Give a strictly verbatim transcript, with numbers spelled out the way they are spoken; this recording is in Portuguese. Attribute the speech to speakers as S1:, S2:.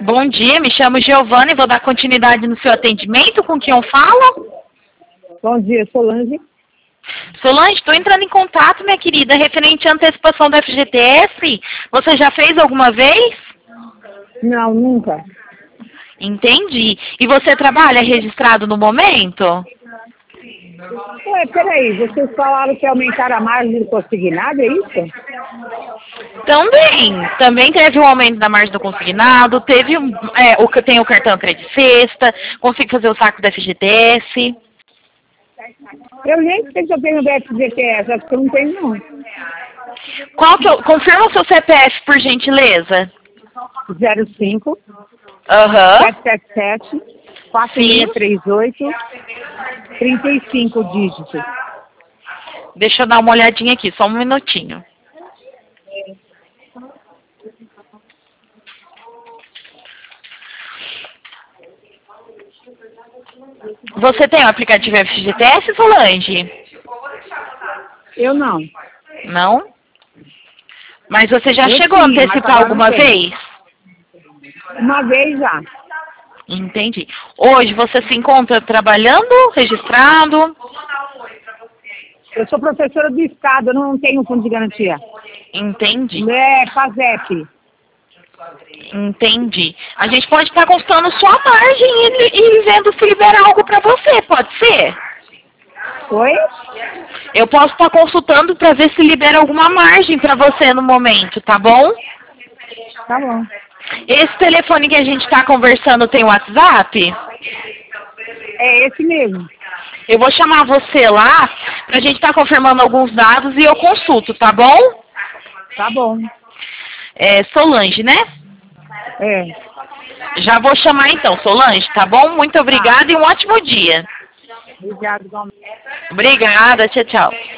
S1: Bom dia, me chamo Giovana e vou dar continuidade no seu atendimento. Com quem eu falo?
S2: Bom dia, Solange.
S1: Solange, estou entrando em contato, minha querida, referente à antecipação do F G T S. Você já fez alguma vez?
S2: Não, nunca.
S1: Entendi. E você trabalha registrado no momento?
S2: Ué, peraí, vocês falaram que aumentaram a margem do consignado, é isso?
S1: Também. Também teve um aumento da margem do consignado, teve um, é, o que tem o cartão Crédito Sexta, consigo fazer o saco do F G T S.
S2: Eu nem sei se eu tenho F G T S, acho que eu não tenho, não.
S1: Qual que eu, confirma o seu C P F, por gentileza.
S2: zero cinco,
S1: Aham.
S2: sete sete sete, quatro seis três oito, trinta e cinco dígitos.
S1: Deixa eu dar uma olhadinha aqui, só um minutinho. Você tem o aplicativo F G T S, Solange?
S2: Eu não.
S1: Não? Mas você já
S2: Eu
S1: chegou a
S2: tinha, mas
S1: antecipar
S2: agora
S1: alguma
S2: não tenho.
S1: vez?
S2: Uma vez já.
S1: Entendi. Hoje você se encontra trabalhando, registrado?
S2: Eu sou professora do Estado, eu não tenho fundo de garantia.
S1: Entendi.
S2: É, FASEP.
S1: Entendi. A gente pode estar consultando sua margem e, e vendo se libera algo para você, pode ser?
S2: Oi?
S1: Eu posso estar consultando para ver se libera alguma margem para você no momento, tá bom?
S2: Tá bom.
S1: Esse telefone que a gente está conversando tem WhatsApp?
S2: É esse mesmo.
S1: Eu vou chamar você lá pra gente estar confirmando alguns dados e eu consulto, tá bom?
S2: Tá bom.
S1: É Solange, né?
S2: É.
S1: Já vou chamar então, Solange, tá bom? Muito obrigada e um ótimo dia.
S2: Obrigado, igualmente.
S1: Obrigada, tchau, tchau.